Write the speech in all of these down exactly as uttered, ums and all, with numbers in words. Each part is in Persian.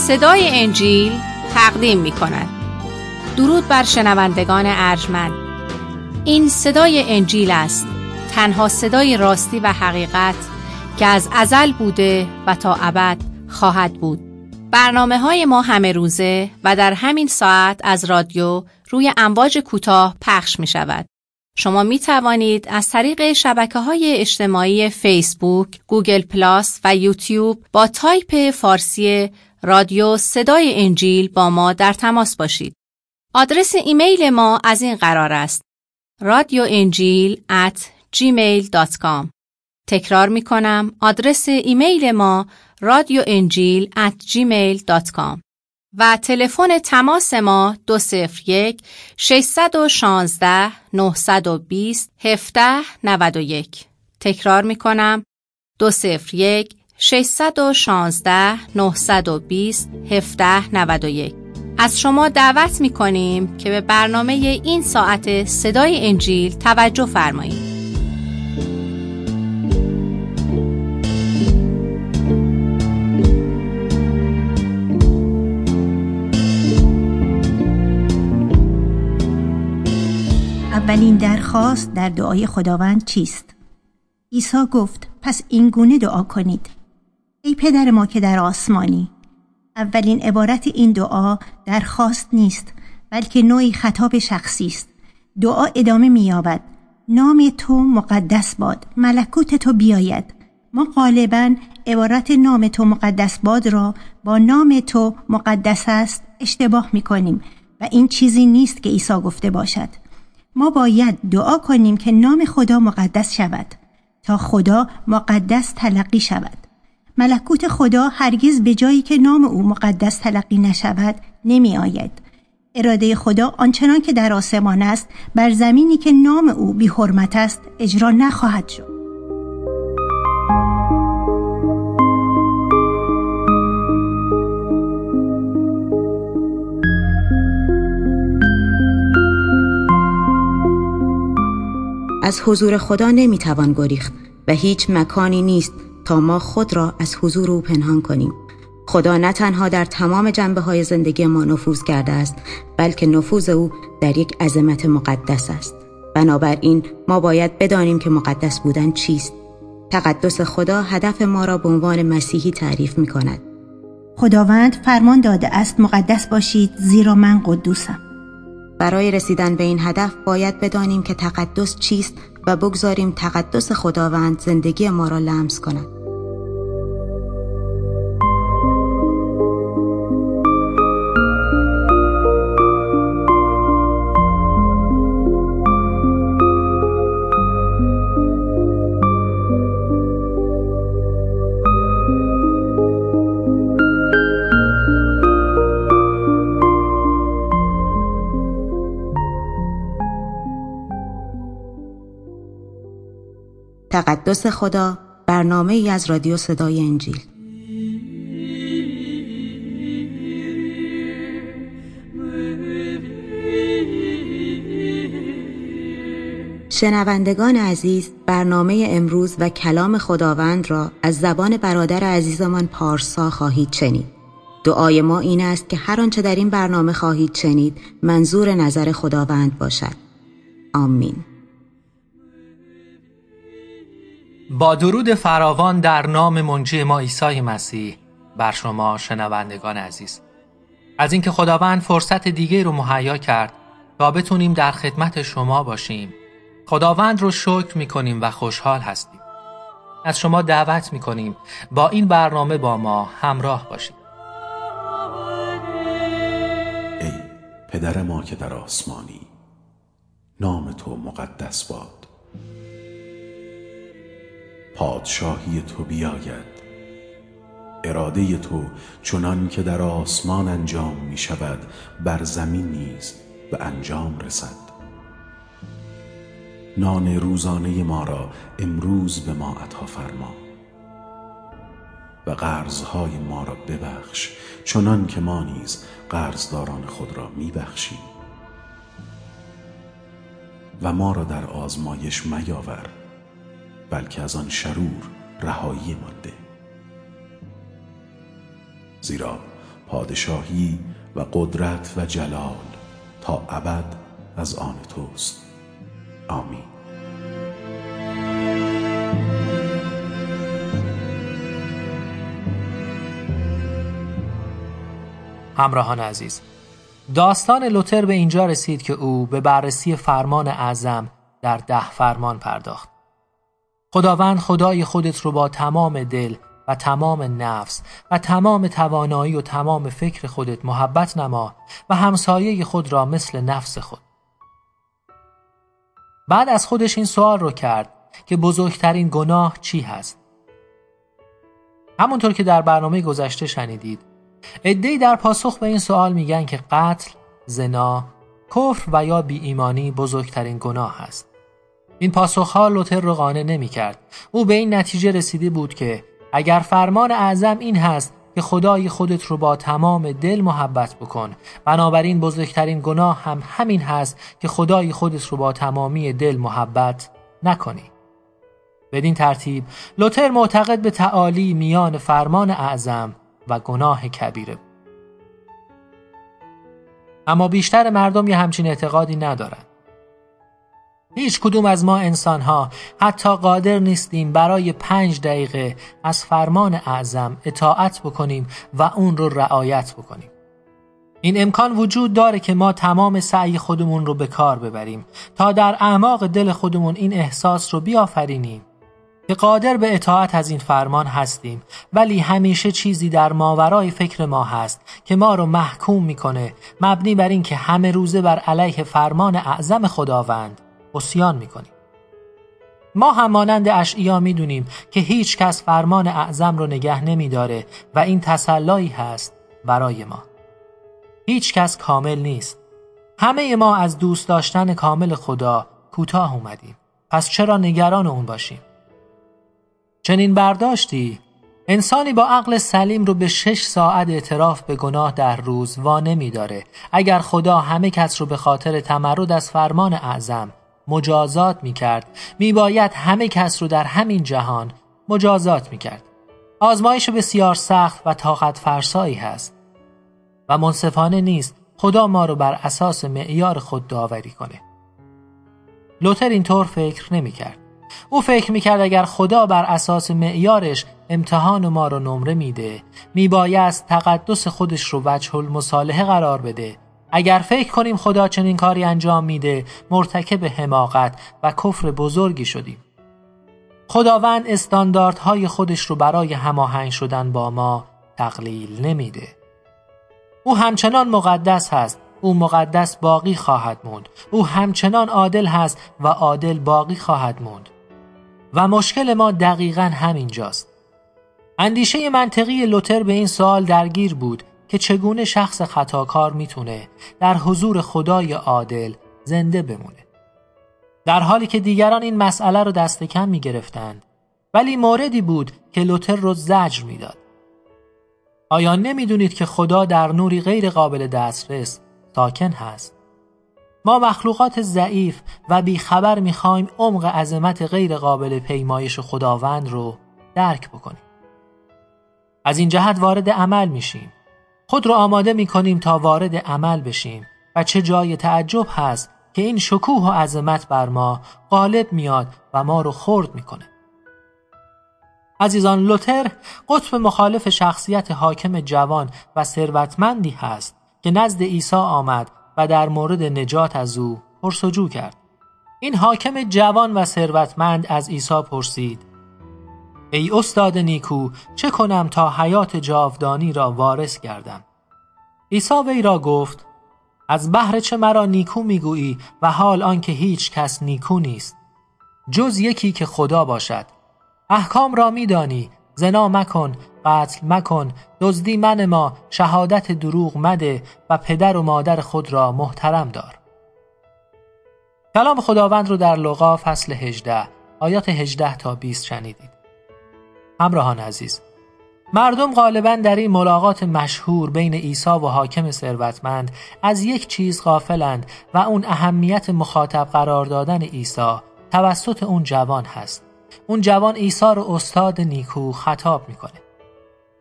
صدای انجیل تقدیم می کند. درود بر شنوندگان ارجمند. این صدای انجیل است، تنها صدای راستی و حقیقت که از ازل بوده و تا ابد خواهد بود. برنامه های ما همه روزه و در همین ساعت از رادیو روی امواج کوتاه پخش می شود. شما می توانید از طریق شبکه‌های اجتماعی فیسبوک، گوگل پلاس و یوتیوب با تایپ فارسی رادیو صدای انجیل با ما در تماس باشید. آدرس ایمیل ما از این قرار است: رادیو انجیل ات جیمیل دات کام. تکرار می کنم، آدرس ایمیل ما رادیو انجیل ات جیمیل دات کام و تلفن تماس ما دو صفر یک ششصد و شانزده نهصد و بیست هفده نود و یک. تکرار می کنم، دو صفر یک ششصد و شانزده نهصد و بیست هفده نود و یک. از شما دعوت می کنیم که به برنامه این ساعت صدای انجیل توجه فرمایید. اولین درخواست در دعای خداوند چیست؟ عیسی گفت: پس این گونه دعا کنید: ای پدر ما که در آسمانی. اولین عبارت این دعا درخواست نیست، بلکه نوعی خطاب شخصی است. دعا ادامه می‌یابد: نام تو مقدس باد، ملکوت تو بیاید. ما غالباً عبارت نام تو مقدس باد را با نام تو مقدس است اشتباه می‌کنیم و این چیزی نیست که عیسی گفته باشد. ما باید دعا کنیم که نام خدا مقدس شود تا خدا مقدس تلقی شود. ملکوت خدا هرگز به جایی که نام او مقدس تلقی نشود نمی آید. اراده خدا آنچنان که در آسمان است بر زمینی که نام او بی حرمت است اجرا نخواهد شد. از حضور خدا نمیتوان گریخت و هیچ مکانی نیست تا ما خود را از حضور او پنهان کنیم. خدا نه تنها در تمام جنبه‌های زندگی ما نفوذ کرده است، بلکه نفوذ او در یک عظمت مقدس است. بنابراین ما باید بدانیم که مقدس بودن چیست. تقدس خدا هدف ما را به عنوان مسیحی تعریف می‌کند. خداوند فرمان داده است مقدس باشید زیرا من قدوسم. برای رسیدن به این هدف باید بدانیم که تقدس چیست و بگذاریم تقدس خداوند زندگی ما را لمس کند. تقدس خدا، برنامه ای از رادیو صدای انجیل. شنوندگان عزیز، برنامه امروز و کلام خداوند را از زبان برادر عزیزمان پارسا خواهید شنید. دعای ما این است که هر آنچه در این برنامه خواهید شنید منظور نظر خداوند باشد. آمین. با درود فراوان در نام منجی ما عیسی مسیح بر شما شنوندگان عزیز، از اینکه خداوند فرصت دیگه رو مهیا کرد تا بتونیم در خدمت شما باشیم، خداوند رو شکر میکنیم و خوشحال هستیم. از شما دعوت میکنیم با این برنامه با ما همراه باشید. ای پدر ما که در آسمانی، نام تو مقدس باد. پادشاهی تو بیاید. اراده تو چنان که در آسمان انجام می شود بر زمین نیز به انجام رسد. نان روزانه ما را امروز به ما عطا فرما و قرضهای ما را ببخش چنان که ما نیز قرضداران خود را می بخشیم و ما را در آزمایش میاور، بلکه از آن شرور رهایی مانده. زیرا پادشاهی و قدرت و جلال تا ابد از آن توست. آمین. همراهان عزیز، داستان لوتر به اینجا رسید که او به بررسی فرمان اعظم در ده فرمان پرداخت. خداوند خدای خودت رو با تمام دل و تمام نفس و تمام توانایی و تمام فکر خودت محبت نما و همسایه خود را مثل نفس خود. بعد از خودش این سوال رو کرد که بزرگترین گناه چی هست؟ همونطور که در برنامه گذشته شنیدید، عده‌ای در پاسخ به این سوال میگن که قتل، زنا، کفر و یا بی ایمانی بزرگترین گناه هست. این پاسخها لوتر رو قانع نمی کرد. او به این نتیجه رسیده بود که اگر فرمان اعظم این هست که خدای خودت رو با تمام دل محبت بکن، بنابراین بزرگترین گناه هم همین هست که خدای خودت رو با تمامی دل محبت نکنی. بدین ترتیب لوتر معتقد به تعالی میان فرمان اعظم و گناه کبیره بود. اما بیشتر مردم یه همچین اعتقادی ندارن. هیچ کدوم از ما انسان‌ها حتی قادر نیستیم برای پنج دقیقه از فرمان اعظم اطاعت بکنیم و اون رو رعایت بکنیم. این امکان وجود داره که ما تمام سعی خودمون رو به کار ببریم تا در اعماق دل خودمون این احساس رو بیافرینیم که قادر به اطاعت از این فرمان هستیم، ولی همیشه چیزی در ماورای فکر ما هست که ما رو محکوم میکنه، مبنی بر این که همه روزه بر علیه فرمان اعظم خداوند عصیان میکنیم. ما هم مانند اشعیا میدونیم که هیچ کس فرمان اعظم رو نگه نمیداره و این تسلایی هست برای ما. هیچ کس کامل نیست. همه ما از دوست داشتن کامل خدا کوتاه اومدیم. پس چرا نگران اون باشیم؟ چنین برداشتی انسانی با عقل سلیم رو به شش ساعت اعتراف به گناه در روز وا نمی داره. اگر خدا همه کس رو به خاطر تمرد از فرمان اعظم مجازات می کرد، می باید همه کس رو در همین جهان مجازات می کرد. آزمایش بسیار سخت و طاقت فرسایی هست و منصفانه نیست خدا ما رو بر اساس معیار خود داوری کنه. لوتر اینطور فکر نمی کرد. او فکر میکرد اگر خدا بر اساس معیارش امتحان ما رو نمره میده، میبایست تقدس خودش رو وجه المصالحه قرار بده. اگر فکر کنیم خدا چنین کاری انجام میده، مرتکب حماقت و کفر بزرگی شدیم. خداوند استانداردهای خودش رو برای هماهنگ شدن با ما تقلیل نمیده. او همچنان مقدس هست، او مقدس باقی خواهد موند. او همچنان عادل هست و عادل باقی خواهد موند. و مشکل ما دقیقاً همین جاست. اندیشه منطقی لوتر به این سوال درگیر بود که چگونه شخص خطاکار میتونه در حضور خدای عادل زنده بمونه، در حالی که دیگران این مسئله رو دست کم میگرفتند. ولی موردی بود که لوتر رو زجر میداد. آیا نمیدونید که خدا در نوری غیر قابل دسترس ساکن هست؟ ما مخلوقات ضعیف و بیخبر میخوایم عمق عظمت غیر قابل پیمایش خداوند رو درک بکنیم. از این جهت وارد عمل میشیم. خود رو آماده میکنیم تا وارد عمل بشیم و چه جای تعجب هست که این شکوه و عظمت بر ما غالب میاد و ما رو خرد میکنه. عزیزان، لوتر قطب مخالف شخصیت حاکم جوان و ثروتمندی هست که نزد عیسی آمد و در مورد نجات از او پرسجو کرد. این حاکم جوان و ثروتمند از عیسی پرسید: ای استاد نیکو، چه کنم تا حیات جاودانی را وارث گردم؟ عیسی وی را گفت: از بهر چه مرا نیکو میگویی و حال آنکه هیچ کس نیکو نیست جز یکی که خدا باشد. احکام را میدانی: زنا مکن، قتل مکن، دزدی منما، شهادت دروغ مده و پدر و مادر خود را محترم دار. کلام خداوند رو در لوقا فصل هجده آیات هجده تا بیست شنیدید. همراهان عزیز، مردم غالباً در این ملاقات مشهور بین عیسی و حاکم ثروتمند از یک چیز غافلند و اون اهمیت مخاطب قرار دادن عیسی توسط اون جوان هست. اون جوان عیسی رو استاد نیکو خطاب میکنه.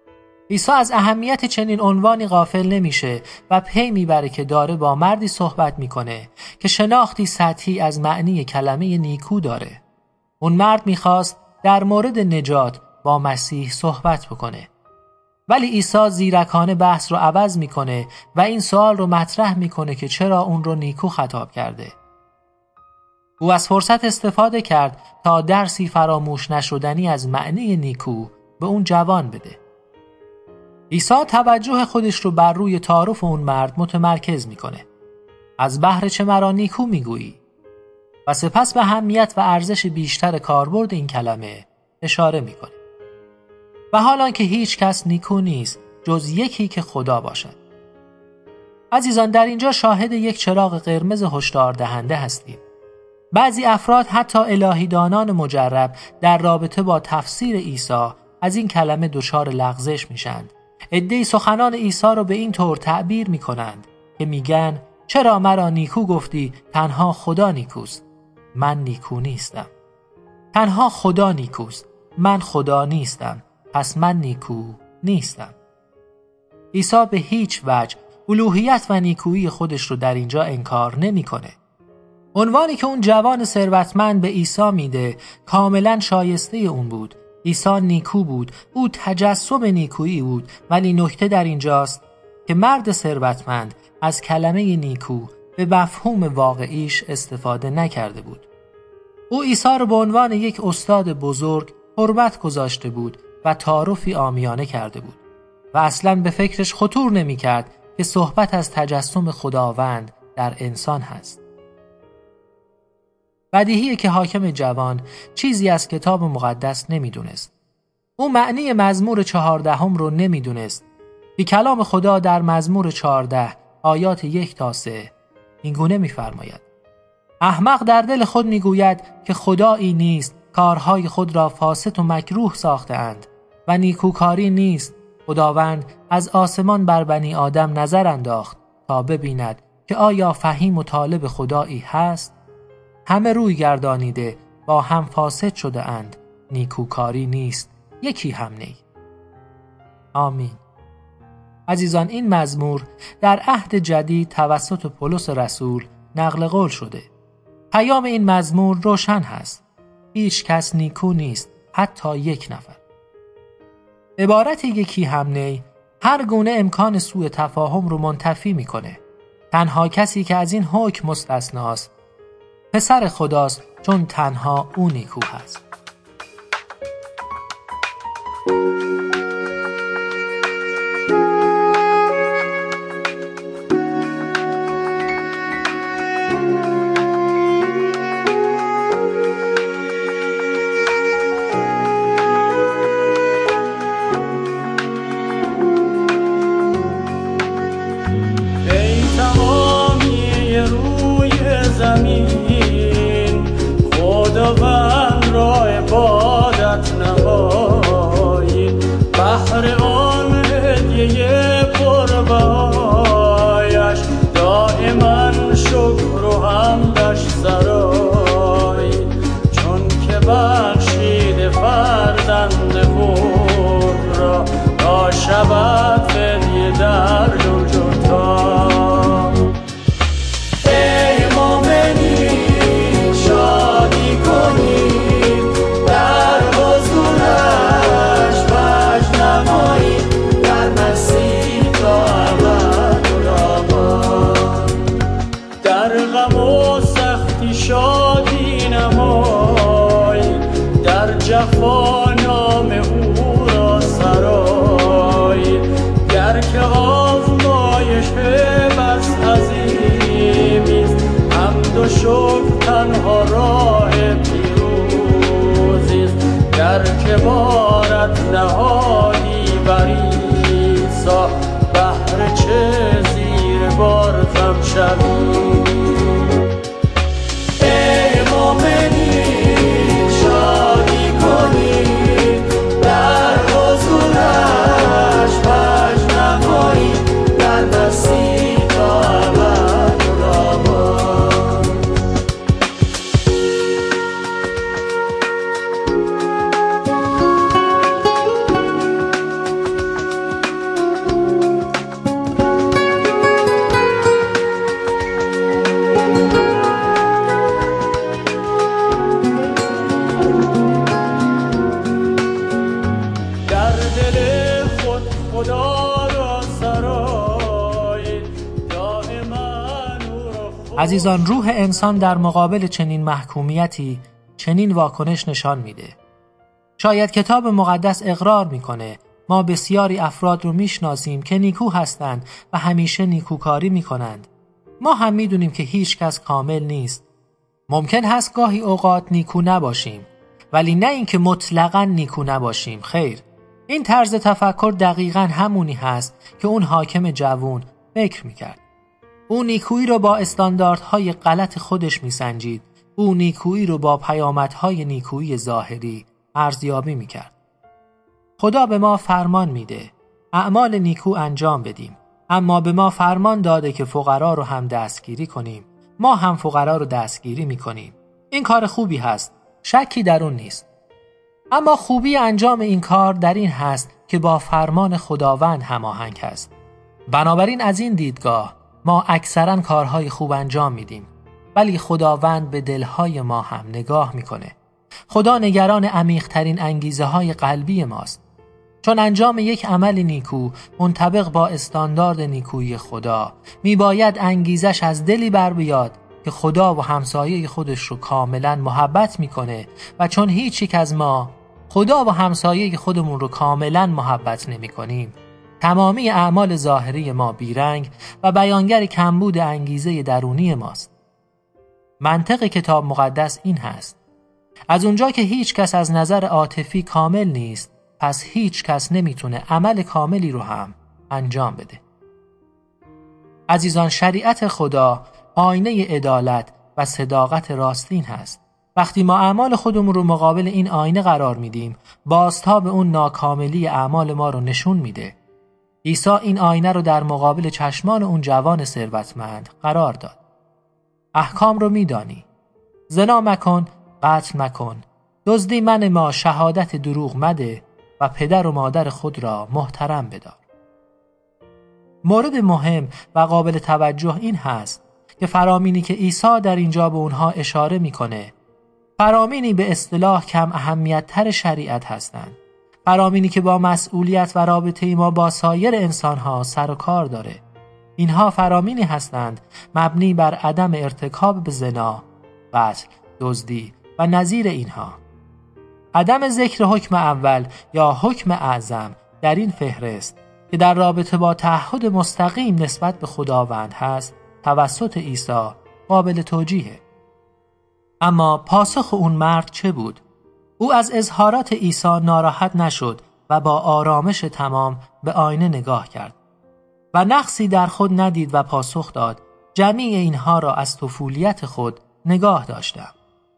عیسی از اهمیت چنین عنوانی غافل نمیشه و پی میبره که داره با مردی صحبت میکنه که شناختی سطحی از معنی کلمه نیکو داره. اون مرد میخواست در مورد نجات با مسیح صحبت بکنه. ولی عیسی زیرکانه بحث رو عوض میکنه و این سوال رو مطرح میکنه که چرا اون رو نیکو خطاب کرده. او از فرصت استفاده کرد تا درسی فراموش نشدنی از معنی نیکو به اون جوان بده. عیسی توجه خودش رو بر روی تعارف اون مرد متمرکز میکنه. از بهر چه مرا نیکو میگویی؟ و سپس به اهمیت و ارزش بیشتر کاربرد این کلمه اشاره میکنه. و حالان که هیچ کس نیکو نیست جز یکی که خدا باشد. عزیزان، در اینجا شاهد یک چراغ قرمز هشدار دهنده هستیم. بعضی افراد حتی الهیدانان مجرب در رابطه با تفسیر عیسی از این کلمه دچار لغزش میشند. عده‌ای سخنان عیسی رو به این طور تعبیر میکنند که میگن چرا مرا نیکو گفتی؟ تنها خدا نیکوست، من نیکو نیستم. تنها خدا نیکوست، من خدا نیستم، پس من نیکو نیستم. عیسی به هیچ وجه الوهیت و نیکویی خودش رو در اینجا انکار نمیکنه. عنوانی که اون جوان ثروتمند به عیسی میده کاملا شایسته اون بود. عیسی نیکو بود، او تجسم نیکویی بود، ولی نکته در اینجاست که مرد ثروتمند از کلمه نیکو به مفهوم واقعیش استفاده نکرده بود. او عیسی رو به عنوان یک استاد بزرگ حرمت گذاشته بود و تعارفی عامیانه کرده بود و اصلاً به فکرش خطور نمی کرد که صحبت از تجسم خداوند در انسان هست. بدیهیه که حاکم جوان چیزی از کتاب مقدس نمیدونست. او معنی مزمور چهاردهم رو نمیدونست که کلام خدا در مزمور چهارده آیات یک تا سه اینگونه میفرماید: احمق در دل خود میگوید که خدایی نیست، کارهای خود را فاسد و مکروه ساخته‌اند و نیکوکاری نیست. خداوند از آسمان بر بنی آدم نظر انداخت تا ببیند که آیا فهیم و طالب خدایی هست. همه روی گردانیده با هم فاسد شده اند، نیکوکاری نیست، یکی هم نی. آمین. عزیزان، این مزمور در عهد جدید توسط پولس رسول نقل قول شده. پیام این مزمور روشن هست: هیچ کس نیکو نیست، حتی یک نفر. عبارت یکی هم نی هر گونه امکان سوء تفاهم رو منتفی میکنه. تنها کسی که از این حکم مستثناست پسر خداست، چون تنها او نیکو هست. عزیزان، روح انسان در مقابل چنین محکومیتی چنین واکنش نشان میده. شاید کتاب مقدس اقرار میکنه ما بسیاری افراد رو میشناسیم که نیکو هستند و همیشه نیکوکاری میکنند. ما هم میدونیم که هیچ کس کامل نیست. ممکن هست گاهی اوقات نیکو نباشیم، ولی نه اینکه مطلقاً نیکو نباشیم. خیر، این طرز تفکر دقیقاً همونی هست که اون حاکم جوون فکر میکرد. او نیکویی رو با استانداردهای غلط خودش میسنجید. او نیکویی رو با پیامدهای نیکویی ظاهری ارزیابی میکرد. خدا به ما فرمان میده اعمال نیکو انجام بدیم، اما به ما فرمان داده که فقرا رو هم دستگیری کنیم. ما هم فقرا رو دستگیری میکنیم. این کار خوبی هست، شکی در اون نیست. اما خوبی انجام این کار در این هست که با فرمان خداوند هماهنگ هست. بنابراین از این دیدگاه ما اکثرا کارهای خوب انجام میدیم، ولی خداوند به دلهای ما هم نگاه میکنه. خدا نگران عمیق‌ترین انگیزه های قلبی ماست. چون انجام یک عمل نیکو منطبق با استاندارد نیکویی خدا میباید انگیزش از دلی بر بیاد که خدا و همسایه خودش رو کاملا محبت میکنه، و چون هیچ یک از ما خدا و همسایه خودمون رو کاملا محبت نمی کنیم، تمامی اعمال ظاهری ما بیرنگ و بیانگر کمبود انگیزه درونی ماست. منطق کتاب مقدس این هست: از اونجا که هیچ کس از نظر عاطفی کامل نیست، پس هیچ کس نمیتونه عمل کاملی رو هم انجام بده. عزیزان، شریعت خدا آینه عدالت و صداقت راستین هست. وقتی ما اعمال خودمون رو مقابل این آینه قرار میدیم، بازتاب اون ناکاملی اعمال ما رو نشون میده. عیسی این آینه رو در مقابل چشمان اون جوان ثروتمند قرار داد. احکام رو میدانی: زنا مکن، قتل مکن، دزدی منما، شهادت دروغ مده و پدر و مادر خود را محترم بدار. مورد مهم و قابل توجه این هست که فرامینی که عیسی در اینجا به اونها اشاره میکنه فرامینی به اصطلاح کم اهمیت تر شریعت هستند. فرامینی که با مسئولیت و رابطه ما با سایر انسانها سر و کار داره. اینها فرامینی هستند مبنی بر عدم ارتکاب به زنا، قتل، دزدی و نظیر اینها. عدم ذکر حکم اول یا حکم اعظم در این فهرست که در رابطه با تعهد مستقیم نسبت به خداوند هست توسط عیسی قابل توجیهه. اما پاسخ اون مرد چه بود؟ او از اظهارات عیسی ناراحت نشد و با آرامش تمام به آینه نگاه کرد و نقصی در خود ندید و پاسخ داد: جمیع اینها را از طفولیت خود نگاه داشتم.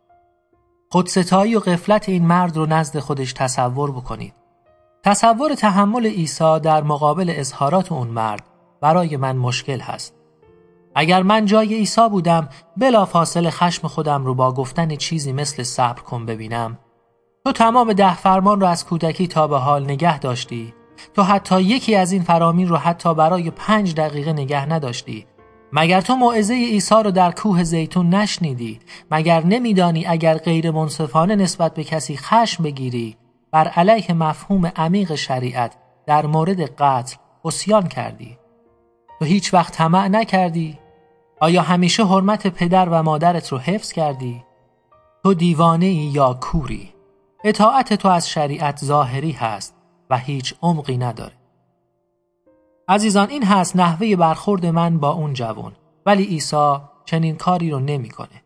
خودستایی و غفلت این مرد رو نزد خودش تصور بکنید. تصور تحمل عیسی در مقابل اظهارات اون مرد برای من مشکل هست. اگر من جای عیسی بودم، بلا فاصله خشم خودم رو با گفتن چیزی مثل صبر کن ببینم. تو تمام ده فرمان رو از کودکی تا به حال نگه داشتی. تو حتی یکی از این فرامین رو حتی برای پنج دقیقه نگه نداشتی. مگر تو موعظه عیسی رو در کوه زیتون نشنیدی؟ مگر نمیدانی اگر غیر منصفانه نسبت به کسی خشم بگیری، بر علیه مفهوم عمیق شریعت در مورد قتل عصیان کردی؟ تو هیچ وقت طمع نکردی؟ آیا همیشه حرمت پدر و مادرت رو حفظ کردی؟ تو دیوانه ای یا کوری؟ اطاعت تو از شریعت ظاهری هست و هیچ عمقی نداره. عزیزان، این هست نحوه برخورد من با اون جوان، ولی عیسی چنین کاری رو نمی کنه.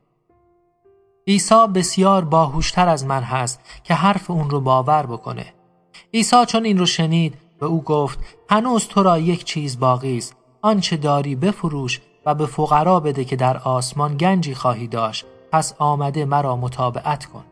عیسی بسیار باهوشتر از من هست که حرف اون رو باور بکنه. عیسی چون این رو شنید به او گفت: هنوز تو را یک چیز باقی است، آنچه داری بفروش و به فقرا بده که در آسمان گنجی خواهی داشت، پس آمده مرا متابعت کن.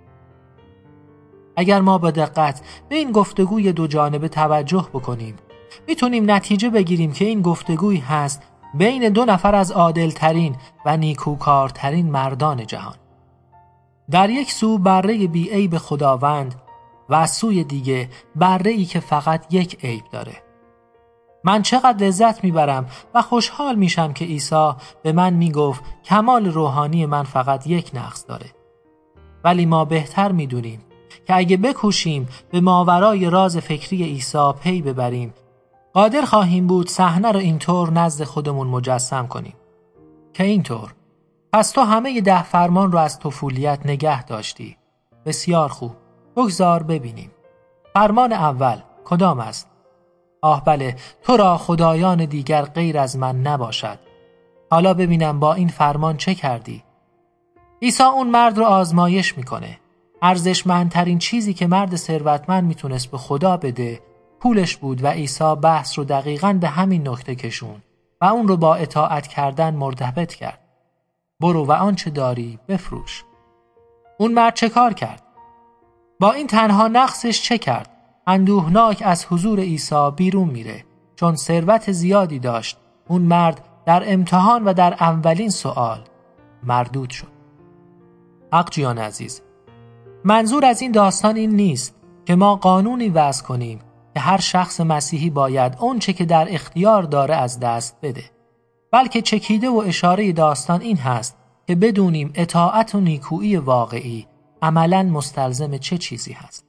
اگر ما با دقت به این گفتگوی دو جانبه توجه بکنیم، میتونیم نتیجه بگیریم که این گفتگوی هست بین دو نفر از عادل‌ترین و نیکوکارترین مردان جهان. در یک سو بره بی عیب خداوند و از سوی دیگه بره‌ای که فقط یک عیب داره. من چقدر لذت میبرم و خوشحال میشم که عیسی به من میگفت کمال روحانی من فقط یک نقص داره. ولی ما بهتر میدونیم که اگه بکوشیم به ماورای راز فکری عیسی پی ببریم، قادر خواهیم بود صحنه رو اینطور نزد خودمون مجسم کنیم که اینطور: پس تو همه ده فرمان رو از طفولیت نگه داشتی. بسیار خوب. بگذار ببینیم. فرمان اول کدام است؟ آه بله، تو را خدایان دیگر غیر از من نباشد. حالا ببینم با این فرمان چه کردی؟ عیسی اون مرد رو آزمایش میکنه. ارزشمندترین چیزی که مرد ثروتمند میتونست به خدا بده پولش بود و عیسی بحث رو دقیقاً به همین نکته کشون و اون رو با اطاعت کردن مرتبط کرد. برو و آنچه داری بفروش. اون مرد چه کار کرد؟ با این تنها نقصش چه کرد؟ اندوهناک از حضور عیسی بیرون میره. چون ثروت زیادی داشت، اون مرد در امتحان و در اولین سوال مردود شد. حقجیان عزیز، منظور از این داستان این نیست که ما قانونی وضع کنیم که هر شخص مسیحی باید اون چه که در اختیار داره از دست بده، بلکه چکیده و اشاره داستان این هست که بدونیم اطاعت و نیکویی واقعی عملاً مستلزم چه چیزی هست.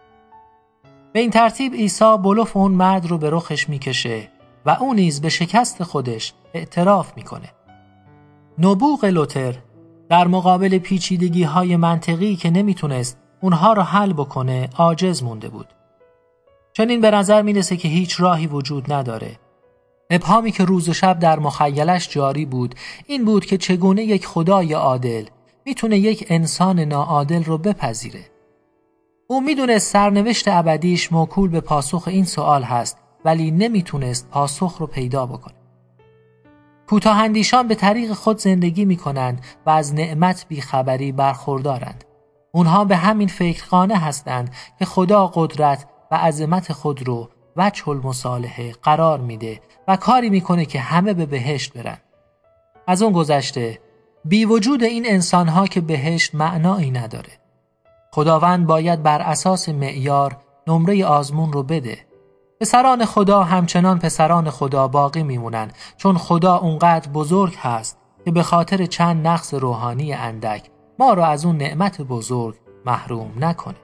به این ترتیب عیسی بلوف اون مرد رو به رخش میکشه و اون نیز به شکست خودش اعتراف میکنه. نبوغ لوتر در مقابل پیچیدگی های منطقی که نمیتونست اونها رو حل بکنه عاجز مونده بود. چنین به نظر میرسه که هیچ راهی وجود نداره. ابهامی که روز و شب در مخیلش جاری بود این بود که چگونه یک خدای عادل میتونه یک انسان ناعادل رو بپذیره. او میدونه سرنوشت ابدیش موکول به پاسخ این سوال هست، ولی نمیتونست پاسخ رو پیدا بکنه. کوتاه‌اندیشان به طریق خود زندگی میکنند و از نعمت بیخبری برخوردارند. اونها به همین فکر قانع هستند که خدا قدرت و عظمت خود رو وجه المصالحه قرار میده و کاری میکنه که همه به بهشت برن. از اون گذشته بی وجود این انسانها که بهشت معنایی نداره. خداوند باید بر اساس معیار نمره آزمون رو بده. پسران خدا همچنان پسران خدا باقی میمونن، چون خدا اونقدر بزرگ هست که به خاطر چند نقص روحانی اندک ما رو از اون نعمت بزرگ محروم نکنه.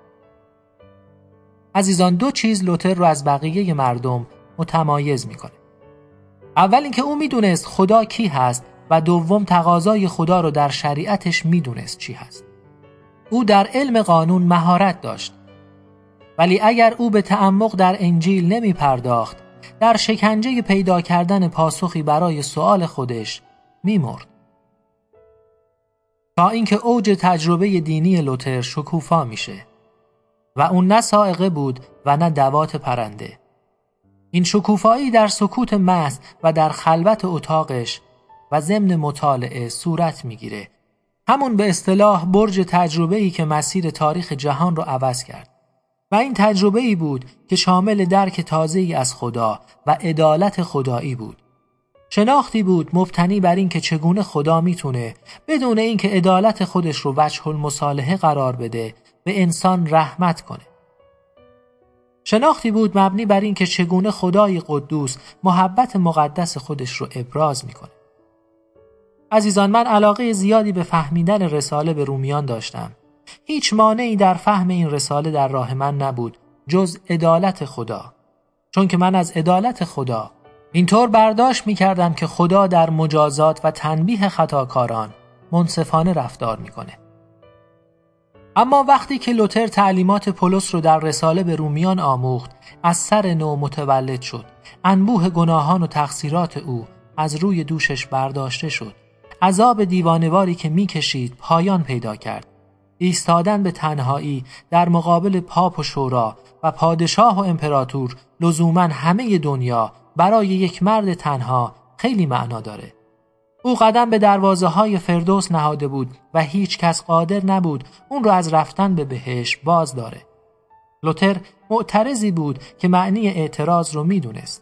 عزیزان، دو چیز لوتر رو از بقیه مردم متمایز میکنه. اول اینکه او میدونست خدا کی هست و دوم تقاضای خدا رو در شریعتش میدونست چی هست. او در علم قانون مهارت داشت، ولی اگر او به تعمق در انجیل نمی پرداخت، در شکنجه پیدا کردن پاسخی برای سؤال خودش می مرد. تا اینکه اوج تجربه دینی لوتر شکوفا میشه و اون نه صاعقه بود و نه دوات پرنده. این شکوفایی در سکوت محض و در خلوت اتاقش و ضمن مطالعه صورت میگیره. همون به اصطلاح برج تجربه‌ای که مسیر تاریخ جهان رو عوض کرد. و این تجربه‌ای بود که شامل درک تازه‌ای از خدا و عدالت خدایی بود. شناختی بود مبتنی بر این که چگونه خدا میتونه بدون اینکه عدالت خودش رو وجه المصالحه قرار بده به انسان رحمت کنه. شناختی بود مبنی بر این که چگونه خدای قدوس محبت مقدس خودش رو ابراز میکنه. عزیزان، من علاقه زیادی به فهمیدن رساله به رومیان داشتم. هیچ مانعی در فهم این رساله در راه من نبود جز عدالت خدا، چون که من از عدالت خدا اینطور برداشت می کردم که خدا در مجازات و تنبیه خطاکاران منصفانه رفتار می کنه. اما وقتی که لوتر تعلیمات پولس رو در رساله به رومیان آموخت، از سر نو متولد شد. انبوه گناهان و تقصیرات او از روی دوشش برداشته شد. عذاب دیوانواری که می کشید پایان پیدا کرد. ایستادن به تنهایی در مقابل پاپ و شورا و پادشاه و امپراتور لزوماً همه دنیا برای یک مرد تنها خیلی معنا داره. او قدم به دروازه های فردوس نهاده بود و هیچ کس قادر نبود اون رو از رفتن به بهشت باز داره. لوتر معترضی بود که معنی اعتراض رو میدونست.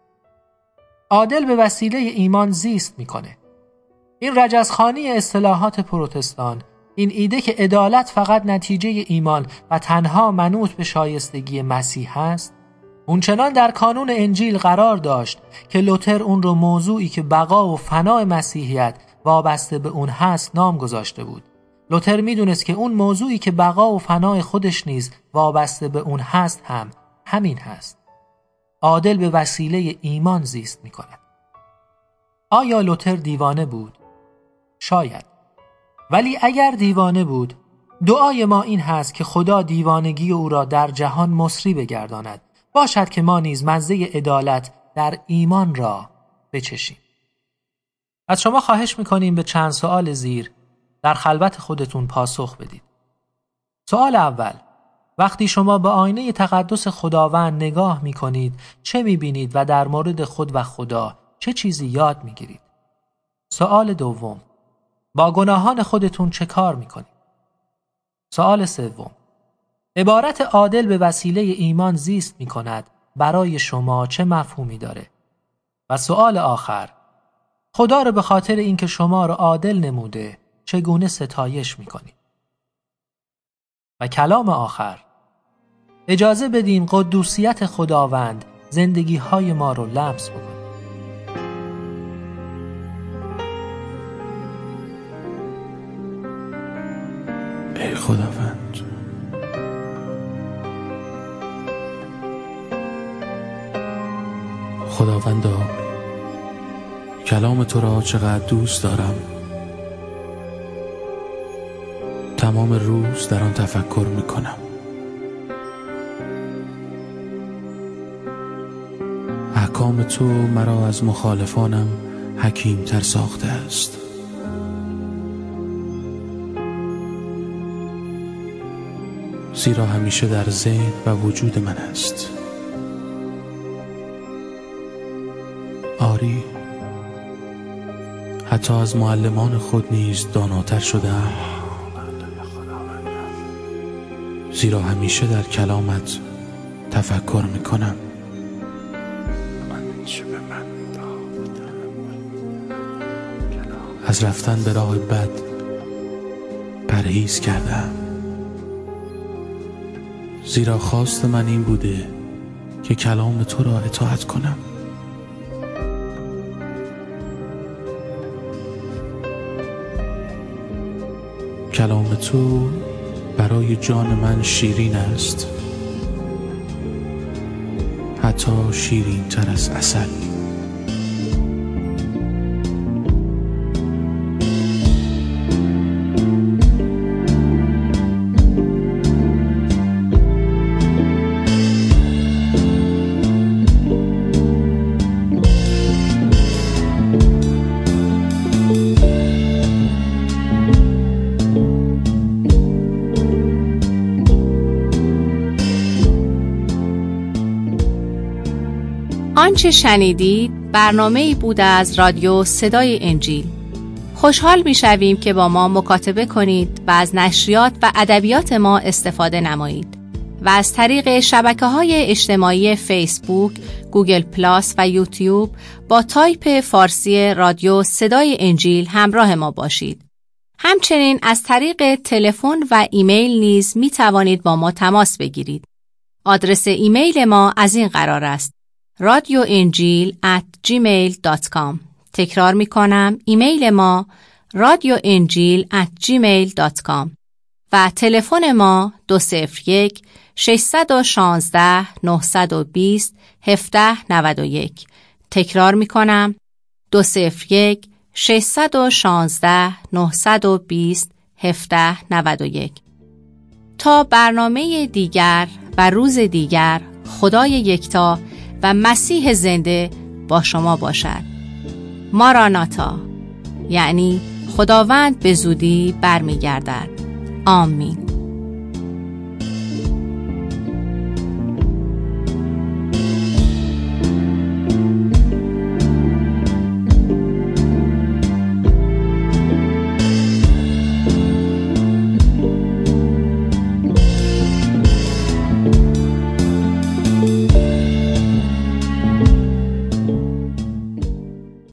عادل به وسیله ایمان زیست میکنه. این رجزخوانی اصطلاحات پروتستان، این ایده که عدالت فقط نتیجه ایمان و تنها منوط به شایستگی مسیح است، اونچنان در کانون انجیل قرار داشت که لوتر اون رو موضوعی که بقا و فنای مسیحیت وابسته به اون هست نام گذاشته بود. لوتر میدونست که اون موضوعی که بقا و فنای خودش نیز وابسته به اون هست هم همین هست. عادل به وسیله ایمان زیست میکند. آیا لوتر دیوانه بود؟ شاید. ولی اگر دیوانه بود، دعای ما این هست که خدا دیوانگی او را در جهان مصری بگرداند، باشد که ما نیز مزه عدالت در ایمان را بچشیم. از شما خواهش میکنیم به چند سوال زیر در خلوت خودتون پاسخ بدید. سوال اول: وقتی شما به آینه تقدس خداوند نگاه میکنید چه میبینید و در مورد خود و خدا چه چیزی یاد میگیرید؟ سوال دوم: با گناهان خودتون چه کار میکنید؟ سوال سوم: عبارت عادل به وسیله ایمان زیست میکند برای شما چه مفهومی داره؟ و سوال آخر: خدا رو به خاطر اینکه شما رو عادل نموده چگونه ستایش میکنید؟ و کلام آخر: اجازه بدین قدوسیت خداوند زندگی های ما رو لمس بکنه. ای خداوند، خداوندا، کلام تو را چقدر دوست دارم. تمام روز در آن تفکر میکنم. احکام تو مرا از مخالفانم حکیم تر ساخته است. زیرا همیشه در ذهن و وجود من است. آری، حتی از معلمان خود نیز داناتر شدم، زیرا همیشه در کلامت تفکر میکنم. از رفتن به راه بد پرهیز کردم، زیرا خواست من این بوده که کلام تو را اطاعت کنم. کلام تو برای جان من شیرین است، حتی شیرین تر از عسل. آنچه شنیدید برنامه‌ای بود از رادیو صدای انجیل. خوشحال می‌شویم که با ما مکاتبه کنید و از نشریات و ادبیات ما استفاده نمایید و از طریق شبکه‌های اجتماعی فیسبوک، گوگل پلاس و یوتیوب با تایپ فارسی رادیو صدای انجیل همراه ما باشید. همچنین از طریق تلفن و ایمیل نیز می‌توانید با ما تماس بگیرید. آدرس ایمیل ما از این قرار است: رادیو انجیل ات جیمیل دات کام. تکرار می کنم، ایمیل ما رادیو انجیل ات جیمیل دات کام و تلفن ما دو صفر یک شش یک شش نه دو صفر دو هفت نه یک. تکرار می کنم، دو صفر یک شش یک شش نه دو صفر دو هفت نه یک. تا برنامه دیگر و روز دیگر، خدای یکتا و مسیح زنده با شما باشد. ماراناتا، یعنی خداوند به زودی برمیگردد. آمین.